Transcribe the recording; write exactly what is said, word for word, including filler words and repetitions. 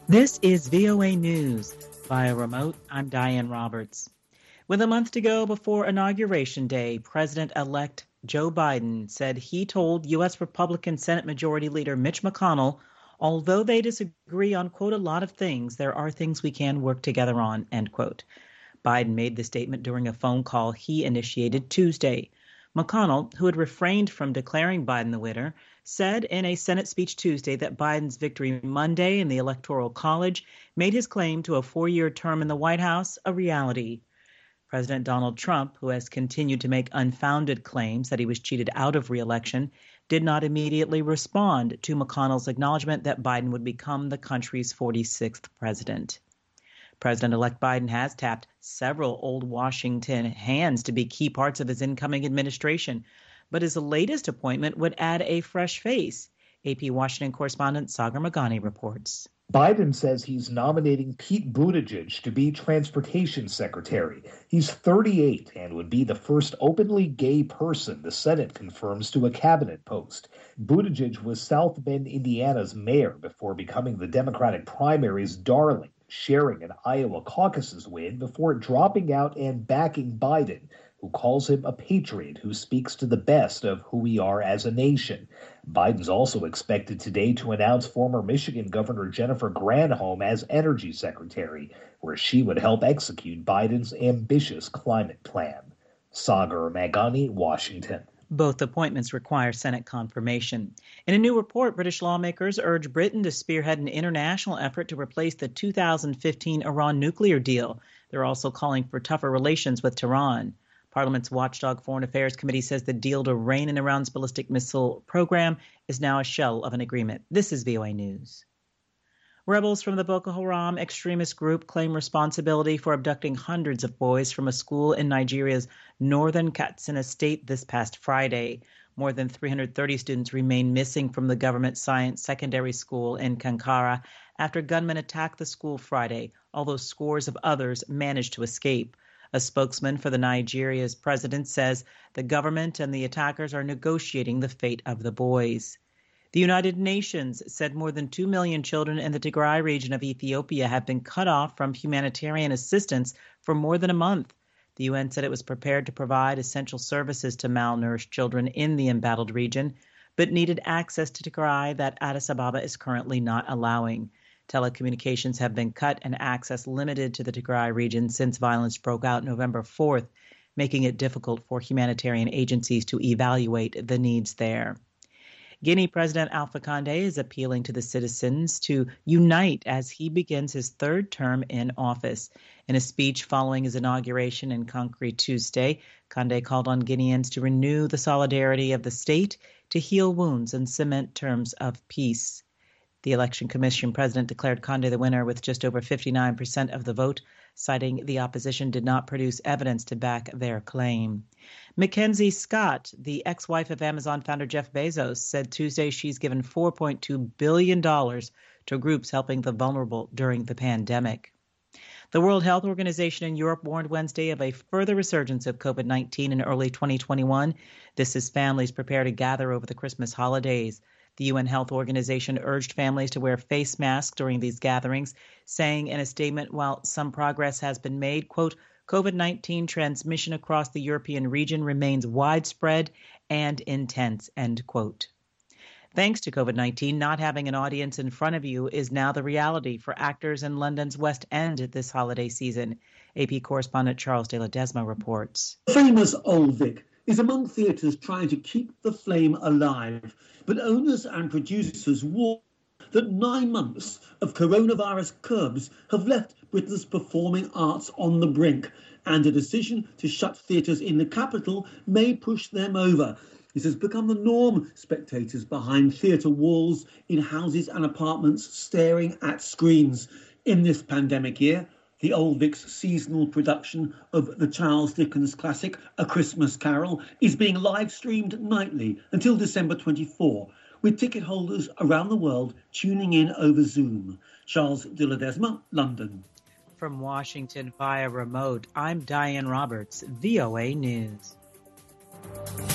This is V O A News. Via remote, I'm Diane Roberts. With a month to go before Inauguration Day, President-elect Joe Biden said he told U S Republican Senate Majority Leader Mitch McConnell, although they disagree on, quote, a lot of things, there are things we can work together on, end quote. Biden made the statement during a phone call he initiated Tuesday. McConnell, who had refrained from declaring Biden the winner, said in a Senate speech Tuesday that Biden's victory Monday in the Electoral College made his claim to a four-year term in the White House a reality. President Donald Trump, who has continued to make unfounded claims that he was cheated out of re-election, did not immediately respond to McConnell's acknowledgement that Biden would become the country's forty-sixth president. President-elect Biden has tapped several old Washington hands to be key parts of his incoming administration, but his latest appointment would add a fresh face. A P Washington correspondent Sagar Meghani reports. Biden says he's nominating Pete Buttigieg to be transportation secretary. He's thirty-eight and would be the first openly gay person the Senate confirms to a cabinet post. Buttigieg was South Bend, Indiana's mayor before becoming the Democratic primary's darling, sharing an Iowa caucus's win before dropping out and backing Biden, who calls him a patriot who speaks to the best of who we are as a nation. Biden's also expected today to announce former Michigan Governor Jennifer Granholm as energy secretary, where she would help execute Biden's ambitious climate plan. Sagar Meghani, Washington. Both appointments require Senate confirmation. In a new report, British lawmakers urge Britain to spearhead an international effort to replace the two thousand fifteen Iran nuclear deal. They're also calling for tougher relations with Tehran. Parliament's watchdog Foreign Affairs Committee says the deal to rein in Iran's ballistic missile program is now a shell of an agreement. This is V O A News. Rebels from the Boko Haram extremist group claim responsibility for abducting hundreds of boys from a school in Nigeria's northern Katsina state this past Friday. More than three hundred thirty students remain missing from the government science secondary school in Kankara after gunmen attacked the school Friday, although scores of others managed to escape. A spokesman for the Nigeria's president says the government and the attackers are negotiating the fate of the boys. The United Nations said more than two million children in the Tigray region of Ethiopia have been cut off from humanitarian assistance for more than a month. The U N said it was prepared to provide essential services to malnourished children in the embattled region, but needed access to Tigray that Addis Ababa is currently not allowing. Telecommunications have been cut and access limited to the Tigray region since violence broke out November fourth, making it difficult for humanitarian agencies to evaluate the needs there. Guinea President Alpha Condé is appealing to the citizens to unite as he begins his third term in office. In a speech following his inauguration in Conakry Tuesday, Condé called on Guineans to renew the solidarity of the state, to heal wounds and cement terms of peace. The Election Commission president declared Condé the winner with just over fifty-nine percent of the vote, citing the opposition did not produce evidence to back their claim. Mackenzie Scott, the ex-wife of Amazon founder Jeff Bezos, said Tuesday she's given four point two billion dollars to groups helping the vulnerable during the pandemic. The World Health Organization in Europe warned Wednesday of a further resurgence of COVID nineteen in early twenty twenty-one. This as families prepare to gather over the Christmas holidays. The U N Health Organization urged families to wear face masks during these gatherings, saying in a statement, while some progress has been made, quote, COVID nineteen transmission across the European region remains widespread and intense, end quote. Thanks to COVID nineteen, not having an audience in front of you is now the reality for actors in London's West End this holiday season. A P correspondent Charles de Ledesma reports. Famous Old Vic is among theatres trying to keep the flame alive, but owners and producers warn that nine months of coronavirus curbs have left Britain's performing arts on the brink, and a decision to shut theatres in the capital may push them over. This has become the norm, spectators behind theatre walls in houses and apartments staring at screens. In this pandemic year, the Old Vic's seasonal production of the Charles Dickens classic A Christmas Carol is being live-streamed nightly until December twenty-fourth, with ticket holders around the world tuning in over Zoom. Charles de Ledesma, London. From Washington via remote, I'm Diane Roberts, V O A News.